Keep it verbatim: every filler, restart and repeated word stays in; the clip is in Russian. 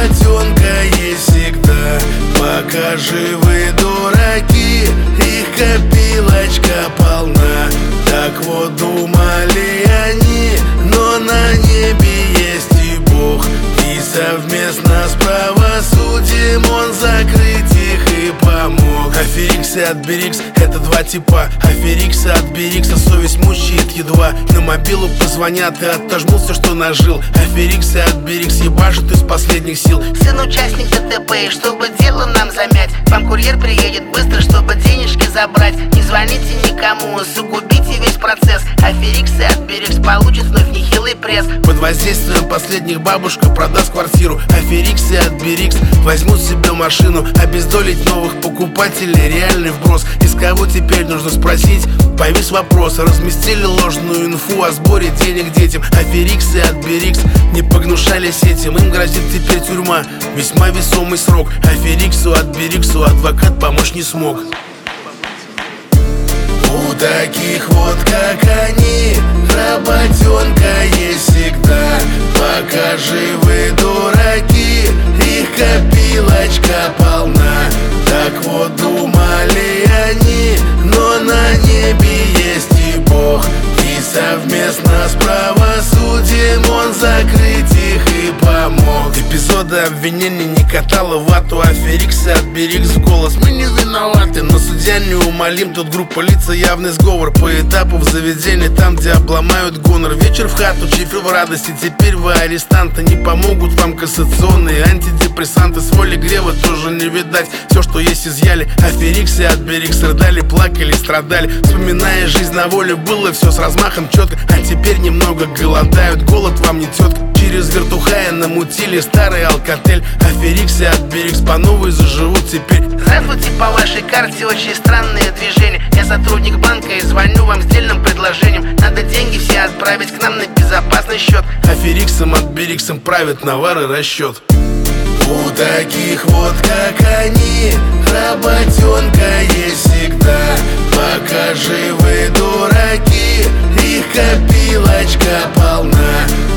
работенка есть всегда. Пока живы дураки, их копилочка полна. Так вот думали они, но на небе есть и Бог, и совместно с правосудием он закрыть их и помог. Аферикс и Отберикс — это два типа. Аферикс и Отберикса совесть мучает едва. На мобилу позвонят и отожмут все, что нажил. Аферикс и Отберикс ебашут из последних сил. Сын участник ДТП, и чтобы дело нам замять, вам курьер приедет быстро, чтобы денежки забрать. Не звоните никому, усугубите весь процесс. Аферикс и Отберикс получит вновь нехилый пресс. Под воздействием последних бабушка продаст квартиру. Аферикс и Отберикс возьмут себе машину. Обездолить новых покупателей — реальный вброс. Из кого теперь нужно спросить? Повис вопрос. Разместили ложную инфу о сборе денег детям. Аферикс и Отберикс не погнушались этим. Им грозит теперь тюрьма, весьма весомый срок. Афериксу, Отбериксу адвокат помочь не смог. У таких вот, как они, работенка есть всегда. Пока живы дураки, их копилочка полна. Так вот думали они, но на небе есть и Бог, и совместно с правосудием он закрыть их и помог. Эпизоды обвинений не катала вату. Аферикс и Отберикс в голос: мы не виноваты, но судья неумолим. Тут группа лица, явный сговор. По этапу в заведении, там, где обломают гонор. Вечер в хату, чифры в радости. Теперь вы арестанты, не помогут вам кассационные антидепрессанты. С воли грева тоже не видать. Все, что есть, изъяли. Аферикс и Отберикс рыдали, плакали, страдали, вспоминая жизнь на воле. Было все с размахом четко, а теперь немного голодают. Голод вам не тетка. Через вертухая намутили старый алкотель. Аферикс и Отберикс по новой заживут теперь. Здравствуйте, по вашей карте очень странные движения. Я сотрудник банка и звоню вам с дельным предложением. Надо деньги все отправить к нам на безопасный счет. Афериксом, Отбериксом правит навар и расчет. У таких вот, как они, работенка есть всегда. Пока живы дураки, их копилочка полна.